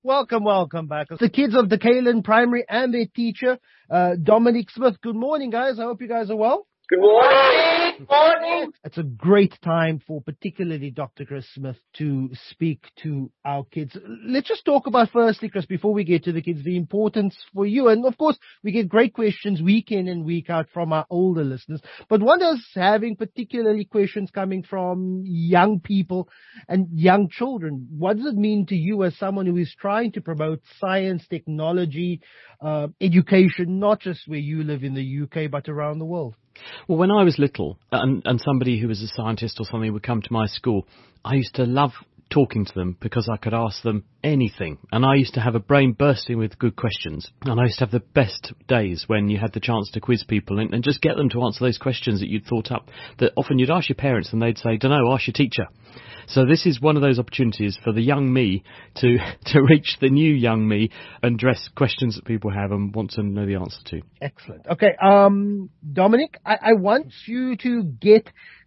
Welcome back. The kids of the Kalen Primary and their teacher, Dominic Smith. Good morning, guys. I hope you guys are well. Good morning. Morning. It's a great time for particularly Dr. Chris Smith to speak to our kids. Let's just talk about firstly, Chris, before we get to the kids, the importance for you. And of course, we get great questions week in and week out from our older listeners. But one is having particularly questions coming from young people and young children. What does it mean to you as someone who is trying to promote science, technology, education, not just where you live in the UK, but around the world? Well, when I was little, and somebody who was a scientist or something would come to my school, I used to love talking to them because I could ask them anything. And I used to have a brain bursting with good questions. And I used to have the best days when you had the chance to quiz people and just get them to answer those questions that you'd thought up, that often you'd ask your parents and they'd say, "Dunno, ask your teacher." So this is one of those opportunities for the young me to reach the new young me and address questions that people have and want to know the answer to. Excellent. Okay, Dominic, I want you to get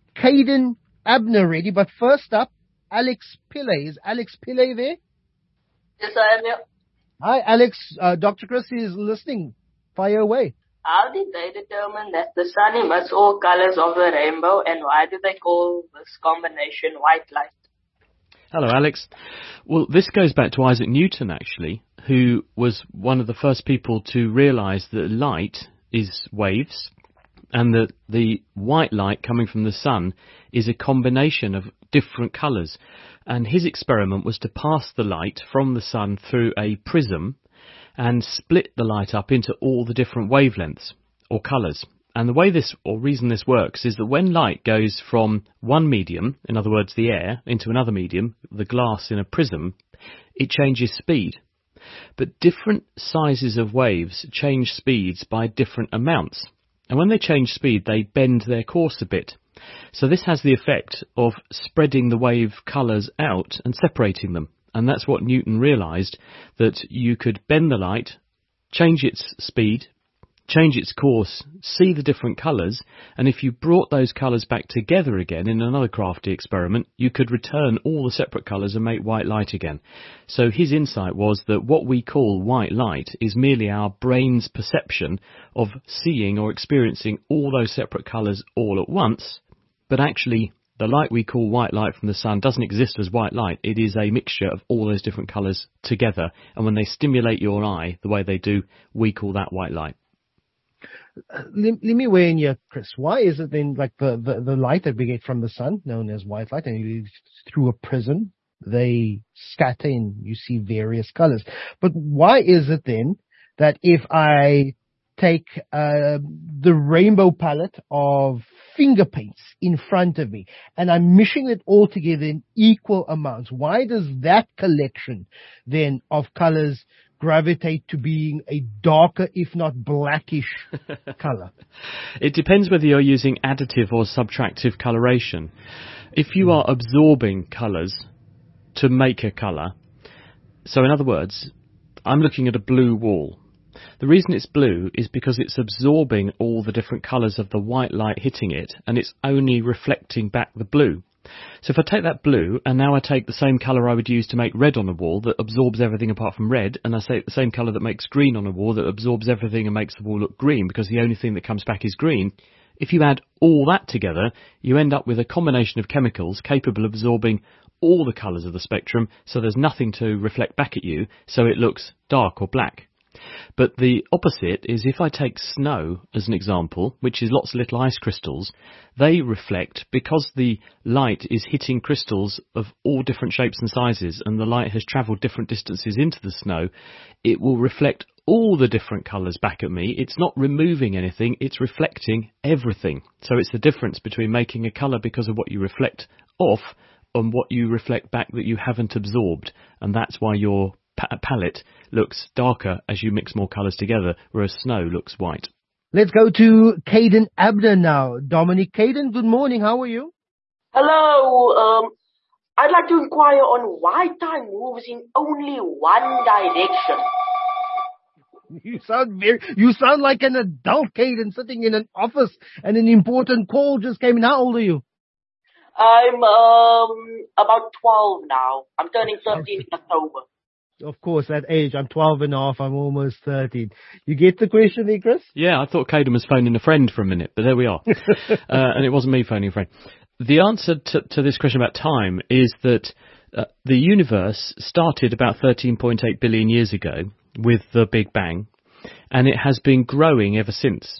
Caden Abner ready, but first up, Alex Pillay. Is Alex Pillay there? Yes, I am here. Hi, Alex. Dr. Chris is listening. Fire away. How did they determine that the sun emits all colors of the rainbow, and why do they call this combination white light? Hello, Alex. Well, this goes back to Isaac Newton, actually, who was one of the first people to realise that light is waves and that the white light coming from the sun is a combination of different colours. And his experiment was to pass the light from the sun through a prism and split the light up into all the different wavelengths or colours. And the way reason this works is that when light goes from one medium, in other words the air, into another medium, the glass in a prism, it changes speed. But different sizes of waves change speeds by different amounts. And when they change speed, they bend their course a bit. So this has the effect of spreading the wave colours out and separating them. And that's what Newton realised, that you could bend the light, change its speed, change its course, see the different colours, and if you brought those colours back together again in another crafty experiment, you could return all the separate colours and make white light again. So his insight was that what we call white light is merely our brain's perception of seeing or experiencing all those separate colours all at once, but actually the light we call white light from the sun doesn't exist as white light. It is a mixture of all those different colours together. And when they stimulate your eye the way they do, we call that white light. Let me weigh in here, Chris. Why is it then like the light that we get from the sun, known as white light, and through a prism, they scatter and you see various colours. But why is it then that if I take the rainbow palette of finger paints in front of me and I'm mixing it all together in equal amounts, why does that collection then of colors gravitate to being a darker, if not blackish color? It depends whether you're using additive or subtractive coloration. If you are absorbing colors to make a color, so in other words, I'm looking at a blue wall. The reason it's blue is because it's absorbing all the different colours of the white light hitting it, and it's only reflecting back the blue. So if I take that blue, and now I take the same colour I would use to make red on a wall that absorbs everything apart from red, and I take the same colour that makes green on a wall that absorbs everything and makes the wall look green, because the only thing that comes back is green, if you add all that together, you end up with a combination of chemicals capable of absorbing all the colours of the spectrum, so there's nothing to reflect back at you, so it looks dark or black. But the opposite is if I take snow as an example, which is lots of little ice crystals, they reflect because the light is hitting crystals of all different shapes and sizes, and the light has travelled different distances into the snow, it will reflect all the different colours back at me. It's not removing anything, it's reflecting everything. So it's the difference between making a colour because of what you reflect off and what you reflect back that you haven't absorbed, and that's why your palette looks darker as you mix more colours together, whereas snow looks white. Let's go to Caden Abner now. Dominic, Caden, good morning. How are you? Hello. I'd like to inquire on why time moves in only one direction. You sound like an adult, Caden, sitting in an office and an important call just came in. How old are you? I'm about 12 now. I'm turning 13 in October. Of course, at age, I'm 12 and a half, I'm almost 13. You get the question there, Chris? Yeah, I thought Caden was phoning a friend for a minute, but there we are. And it wasn't me phoning a friend. The answer to this question about time is that the universe started about 13.8 billion years ago with the Big Bang, and it has been growing ever since.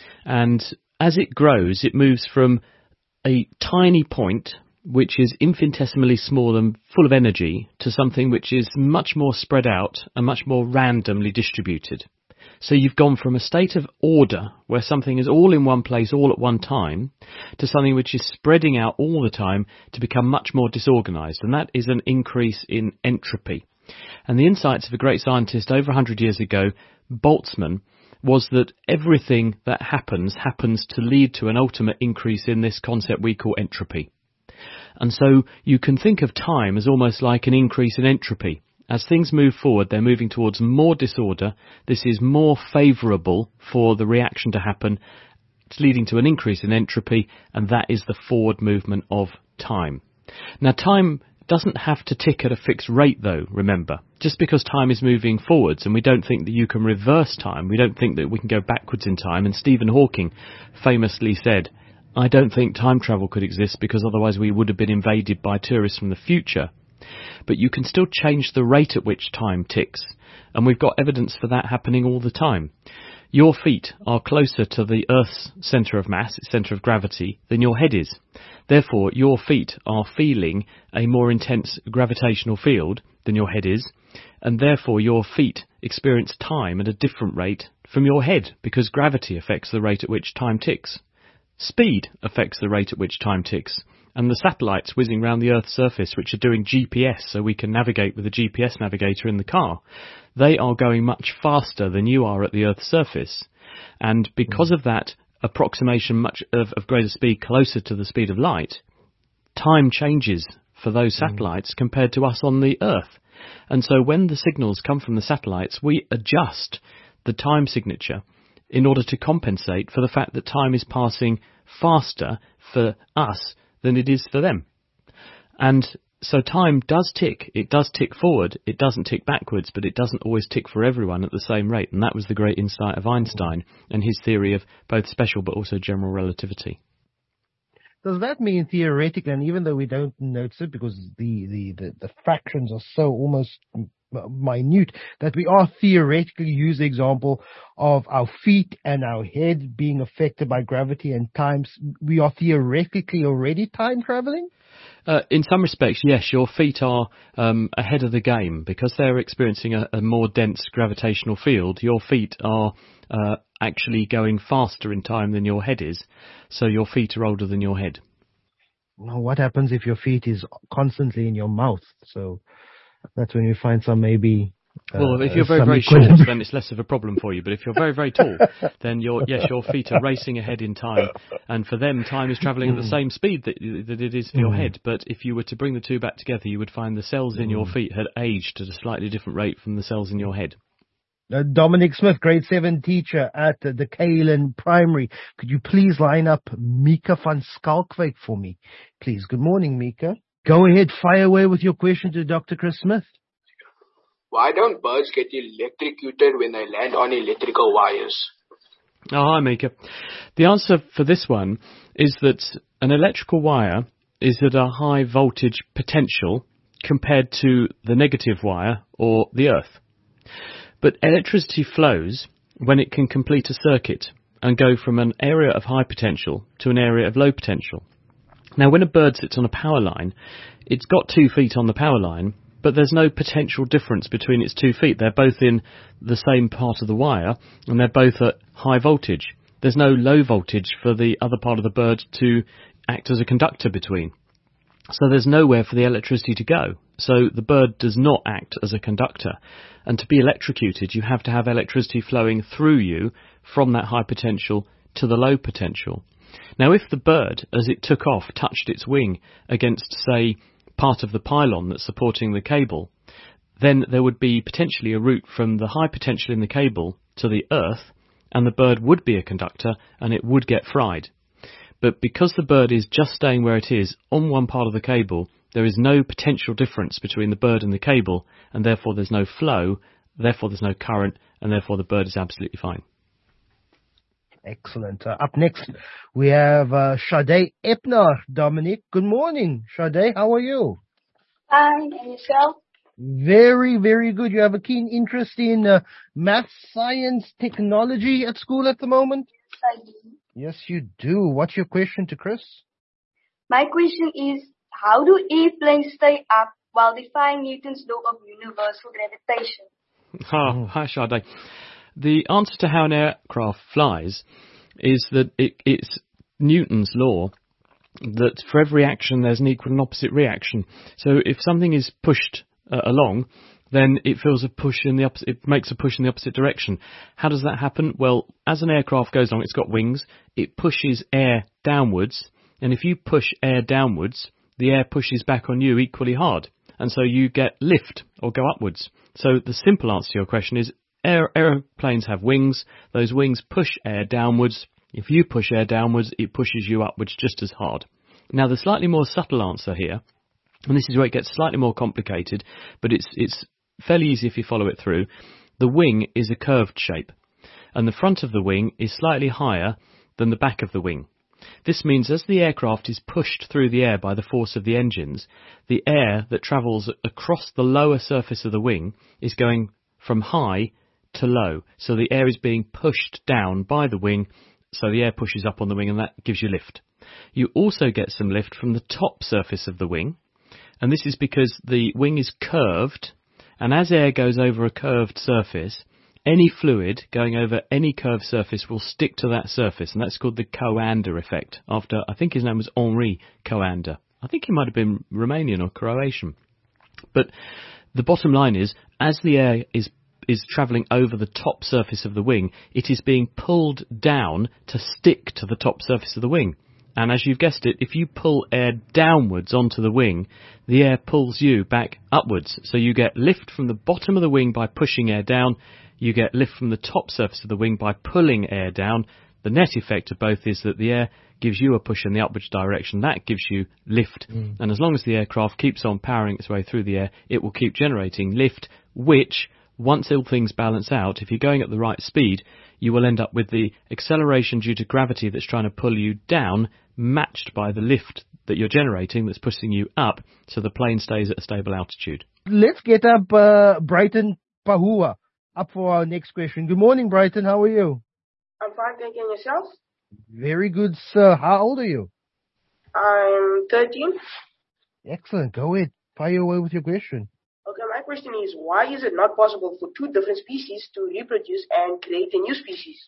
And as it grows, it moves from a tiny point, which is infinitesimally small and full of energy, to something which is much more spread out and much more randomly distributed. So you've gone from a state of order, where something is all in one place all at one time, to something which is spreading out all the time to become much more disorganised. And that is an increase in entropy. And the insights of a great scientist over 100 years ago, Boltzmann, was that everything that happens to lead to an ultimate increase in this concept we call entropy. And so you can think of time as almost like an increase in entropy. As things move forward, they're moving towards more disorder. This is more favourable for the reaction to happen. It's leading to an increase in entropy, and that is the forward movement of time. Now, time doesn't have to tick at a fixed rate, though, remember. Just because time is moving forwards, and we don't think that you can reverse time, we don't think that we can go backwards in time, and Stephen Hawking famously said, I don't think time travel could exist because otherwise we would have been invaded by tourists from the future. But you can still change the rate at which time ticks, and we've got evidence for that happening all the time. Your feet are closer to the Earth's centre of mass, its centre of gravity, than your head is. Therefore, your feet are feeling a more intense gravitational field than your head is, and therefore your feet experience time at a different rate from your head, because gravity affects the rate at which time ticks. Speed affects the rate at which time ticks. And the satellites whizzing around the Earth's surface, which are doing GPS so we can navigate with a GPS navigator in the car, they are going much faster than you are at the Earth's surface. And because of that approximation much of greater speed closer to the speed of light, time changes for those satellites compared to us on the Earth. And so when the signals come from the satellites, we adjust the time signature in order to compensate for the fact that time is passing faster for us than it is for them. And so time does tick. It does tick forward. It doesn't tick backwards, but it doesn't always tick for everyone at the same rate. And that was the great insight of Einstein and his theory of both special but also general relativity. Does that mean theoretically, and even though we don't notice it because the fractions are so almost minute, that we are theoretically, use the example of our feet and our head being affected by gravity and times, we are theoretically already time traveling? In some respects, yes, your feet are ahead of the game because they're experiencing a more dense gravitational field. Your feet are actually going faster in time than your head is, so your feet are older than your head. Now, what happens if your feet is constantly in your mouth? So that's when you find some maybe... well, if you're very, very short, then it's less of a problem for you. But if you're very, very tall, then your feet are racing ahead in time. And for them, time is travelling at the same speed that it is for your head. But if you were to bring the two back together, you would find the cells in your feet had aged at a slightly different rate from the cells in your head. Dominic Smith, grade 7 teacher at the Kalen Primary. Could you please line up Mika van Skalkwyk for me? Please. Good morning, Mika. Go ahead, fire away with your question to Dr. Chris Smith. Why don't birds get electrocuted when they land on electrical wires? Oh, hi, Mika. The answer for this one is that an electrical wire is at a high voltage potential compared to the negative wire or the earth. But electricity flows when it can complete a circuit and go from an area of high potential to an area of low potential. Now, when a bird sits on a power line, it's got 2 feet on the power line, but there's no potential difference between its 2 feet. They're both in the same part of the wire, and they're both at high voltage. There's no low voltage for the other part of the bird to act as a conductor between. So there's nowhere for the electricity to go. So the bird does not act as a conductor. And to be electrocuted, you have to have electricity flowing through you from that high potential to the low potential. Now, if the bird, as it took off, touched its wing against, say, part of the pylon that's supporting the cable, then there would be potentially a route from the high potential in the cable to the earth, and the bird would be a conductor, and it would get fried. But because the bird is just staying where it is on one part of the cable, There is no potential difference between the bird and the cable, and therefore there's no flow, therefore there's no current, and therefore the bird is absolutely fine. Excellent. Up next, we have Sade Epner. Dominic, good morning. Sade, how are you? Fine, and yourself? Very, very good. You have a keen interest in math, science, technology at school at the moment? Yes, I do. Yes, you do. What's your question to Chris? My question is, how do airplanes stay up while defying Newton's law of universal gravitation? Hi, Sade. The answer to how an aircraft flies is that it's Newton's law that for every action there's an equal and opposite reaction. So if something is pushed along, then it feels a push in the opposite. It makes a push in the opposite direction. How does that happen? Well, as an aircraft goes along, it's got wings. It pushes air downwards, and if you push air downwards, the air pushes back on you equally hard, and so you get lift or go upwards. So the simple answer to your question is aeroplanes have wings. Those wings push air downwards. If you push air downwards, it pushes you upwards just as hard. Now, the slightly more subtle answer here, and this is where it gets slightly more complicated, but it's fairly easy if you follow it through. The wing is a curved shape, and the front of the wing is slightly higher than the back of the wing. This means as the aircraft is pushed through the air by the force of the engines, the air that travels across the lower surface of the wing is going from high to low. So the air is being pushed down by the wing, so the air pushes up on the wing, and that gives you lift. You also get some lift from the top surface of the wing, and this is because the wing is curved, and as air goes over a curved surface, any fluid going over any curved surface will stick to that surface, and that's called the Coanda effect, after, I think his name was Henri Coanda. I think he might have been Romanian or Croatian. But the bottom line is, as the air is travelling over the top surface of the wing, it is being pulled down to stick to the top surface of the wing. And as you've guessed it, if you pull air downwards onto the wing, the air pulls you back upwards. So you get lift from the bottom of the wing by pushing air down. You get lift from the top surface of the wing by pulling air down. The net effect of both is that the air gives you a push in the upwards direction. That gives you lift. And as long as the aircraft keeps on powering its way through the air, it will keep generating lift, which, once all things balance out, if you're going at the right speed, you will end up with the acceleration due to gravity that's trying to pull you down, matched by the lift that you're generating that's pushing you up, so the plane stays at a stable altitude. Let's get up Brighton Pahua up for our next question. Good morning, Brighton. How are you? I'm fine, thank you. And yourself? Very good, sir. How old are you? I'm 13. Excellent. Go ahead. Fire away with your question. Okay, my question is, why is it not possible for two different species to reproduce and create a new species?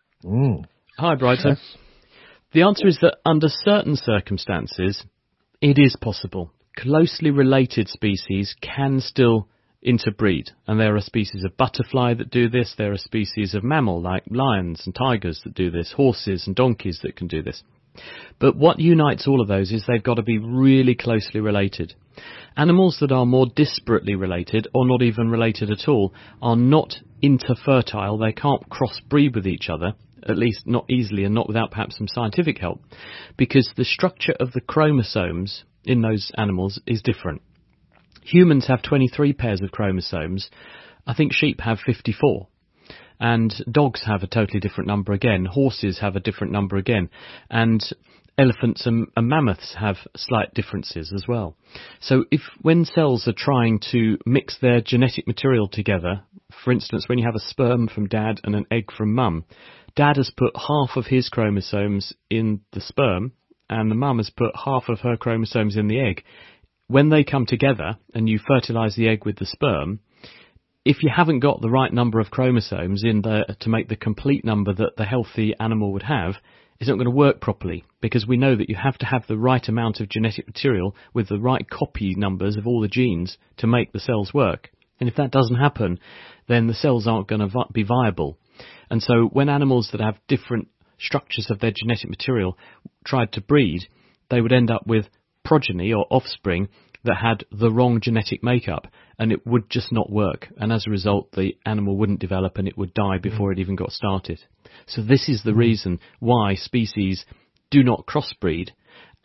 Hi, Brighton. Yes. The answer is that under certain circumstances, it is possible. Closely related species can still interbreed, and there are species of butterfly that do this, there are species of mammal like lions and tigers that do this, horses and donkeys that can do this. But what unites all of those is they've got to be really closely related. Animals that are more disparately related, or not even related at all, are not interfertile. They can't crossbreed with each other, at least not easily and not without perhaps some scientific help, because the structure of the chromosomes in those animals is different. Humans have 23 pairs of chromosomes. I think sheep have 54. And dogs have a totally different number again. Horses have a different number again. And elephants and mammoths have slight differences as well. So when cells are trying to mix their genetic material together, for instance, when you have a sperm from dad and an egg from mum, dad has put half of his chromosomes in the sperm and the mum has put half of her chromosomes in the egg. When they come together and you fertilise the egg with the sperm, if you haven't got the right number of chromosomes in there to make the complete number that the healthy animal would have, it's not going to work properly, because we know that you have to have the right amount of genetic material with the right copy numbers of all the genes to make the cells work. And if that doesn't happen, then the cells aren't going to be viable. And so when animals that have different structures of their genetic material tried to breed, they would end up with progeny or offspring that had the wrong genetic makeup, and it would just not work. And as a result, the animal wouldn't develop and it would die before it even got started. So this is the reason why species do not crossbreed. And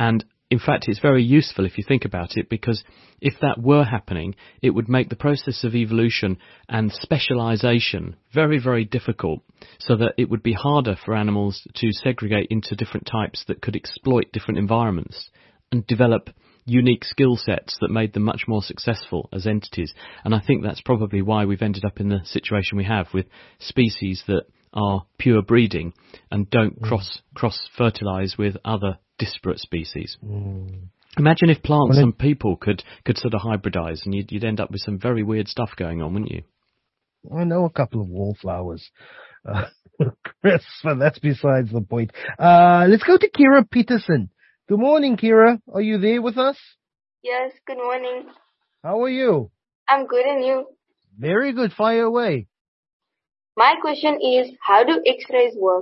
in fact, it's very useful if you think about it, because if that were happening, it would make the process of evolution and specialisation very, very difficult, so that it would be harder for animals to segregate into different types that could exploit different environments and develop unique skill sets that made them much more successful as entities. And I think that's probably why we've ended up in the situation we have, with species that are pure breeding and don't cross-fertilise with other disparate species. Imagine if plants and people could sort of hybridise, and you'd end up with some very weird stuff going on, wouldn't you? I know a couple of wallflowers, Chris, but that's besides the point. Let's go to Kira Peterson. Good morning, Kira. Are you there with us? Yes, good morning. How are you? I'm good, and you? Very good. Fire away. My question is, how do X-rays work?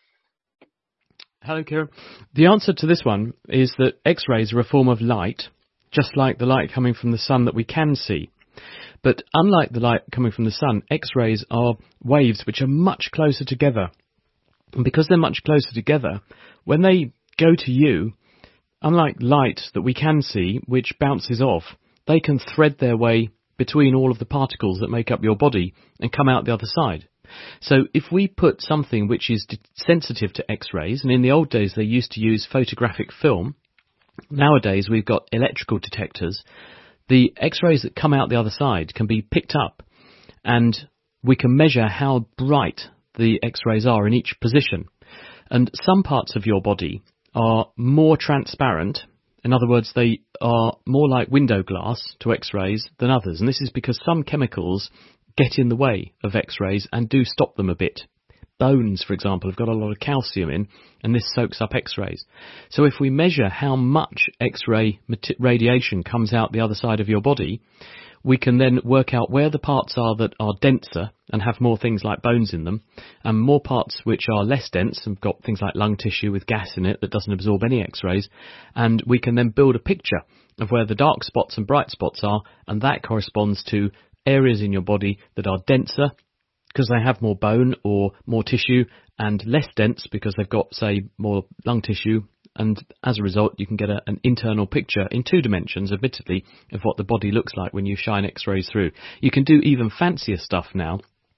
Hello, Kira. The answer to this one is that X-rays are a form of light, just like the light coming from the sun that we can see. But unlike the light coming from the sun, X-rays are waves which are much closer together. And because they're much closer together, when they go to you, unlike light that we can see, which bounces off, they can thread their way between all of the particles that make up your body and come out the other side. So if we put something which is sensitive to X-rays, and in the old days they used to use photographic film, nowadays we've got electrical detectors, the X-rays that come out the other side can be picked up, and we can measure how bright the X-rays are in each position. And some parts of your body are more transparent. In other words, they are more like window glass to X-rays than others. And this is because some chemicals get in the way of X-rays and do stop them a bit. Bones, for example, have got a lot of calcium in, and this soaks up X-rays. So if we measure how much X-ray radiation comes out the other side of your body, we can then work out where the parts are that are denser and have more things like bones in them, and more parts which are less dense and got things like lung tissue with gas in it that doesn't absorb any X-rays, and we can then build a picture of where the dark spots and bright spots are, and that corresponds to areas in your body that are denser because they have more bone or more tissue, and less dense because they've got, say, more lung tissue. And as a result, you can get an internal picture in 2 dimensions, admittedly, of what the body looks like when you shine X-rays through. You can do even fancier stuff now.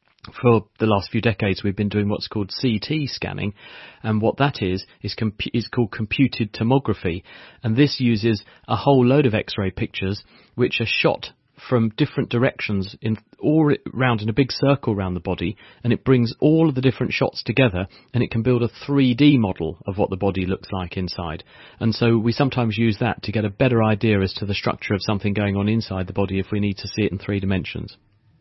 For the last few decades, we've been doing what's called CT scanning, and what that is called computed tomography. And this uses a whole load of X-ray pictures which are shot from different directions all around in a big circle around the body, and it brings all of the different shots together, and it can build a 3D model of what the body looks like inside. And so we sometimes use that to get a better idea as to the structure of something going on inside the body if we need to see it in 3 dimensions.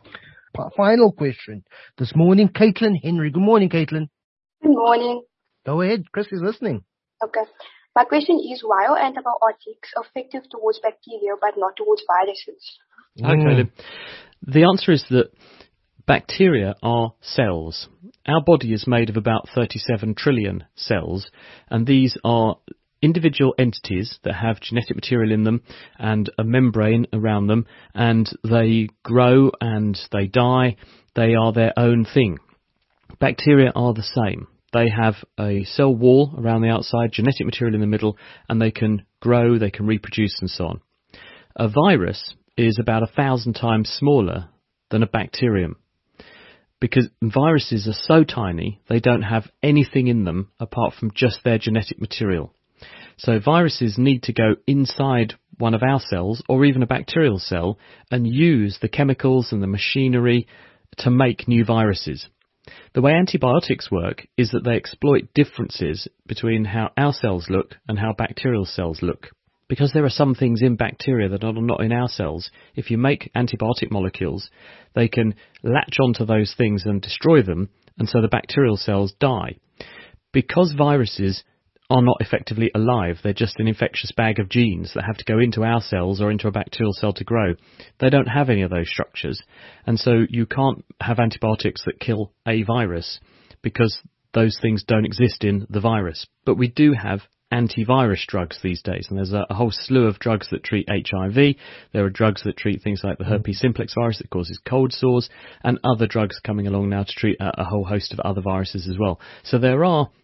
Final question this morning, Caitlin Henry. Good morning, Caitlin. Good morning. Go ahead, Chris is listening. Okay. My question is, why are antibiotics effective towards bacteria but not towards viruses? Okay, Lynn. The answer is that bacteria are cells. Our body is made of about 37 trillion cells, and these are individual entities that have genetic material in them and a membrane around them, and they grow and they die. They are their own thing. Bacteria are the same. They have a cell wall around the outside, genetic material in the middle, and they can grow, they can reproduce, and so on. A virus is about 1,000 times smaller than a bacterium, because viruses are so tiny they don't have anything in them apart from just their genetic material. So viruses need to go inside one of our cells, or even a bacterial cell, and use the chemicals and the machinery to make new viruses. The way antibiotics work is that they exploit differences between how our cells look and how bacterial cells look. Because there are some things in bacteria that are not in our cells, if you make antibiotic molecules, they can latch onto those things and destroy them, and so the bacterial cells die. Because viruses are not effectively alive, they're just an infectious bag of genes that have to go into our cells or into a bacterial cell to grow. They don't have any of those structures, and so you can't have antibiotics that kill a virus, because those things don't exist in the virus. But we do have antivirus drugs these days, and there's a whole slew of drugs that treat HIV. There are drugs that treat things like the herpes simplex virus that causes cold sores, and other drugs coming along now to treat a whole host of other viruses as well. So there are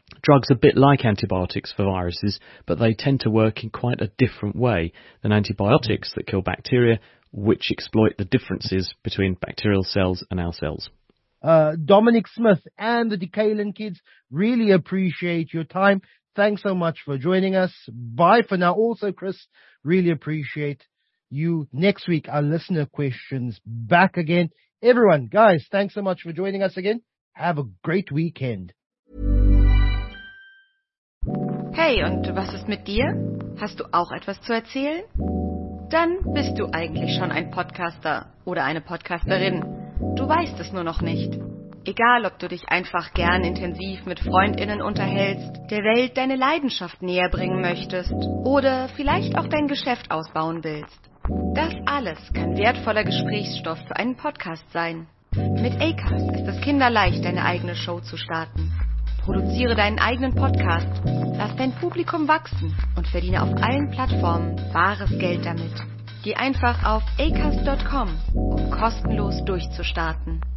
drugs a bit like antibiotics for viruses, but they tend to work in quite a different way than antibiotics that kill bacteria, which exploit the differences between bacterial cells and our cells. Dominic Smith and the Decalen kids, really appreciate your time. Thanks so much for joining us. Bye for now. Also, Chris, really appreciate you. Next week, our listener questions back again. Everyone, guys, thanks so much for joining us again. Have a great weekend. Hey, und was ist mit dir? Hast du auch etwas zu erzählen? Dann bist du eigentlich schon ein Podcaster oder eine Podcasterin. Du weißt es nur noch nicht. Egal, ob du dich einfach gern intensiv mit FreundInnen unterhältst, der Welt deine Leidenschaft näher bringen möchtest oder vielleicht auch dein Geschäft ausbauen willst. Das alles kann wertvoller Gesprächsstoff für einen Podcast sein. Mit Acast ist es kinderleicht, deine eigene Show zu starten. Produziere deinen eigenen Podcast, lass dein Publikum wachsen und verdiene auf allen Plattformen bares Geld damit. Geh einfach auf acast.com, um kostenlos durchzustarten.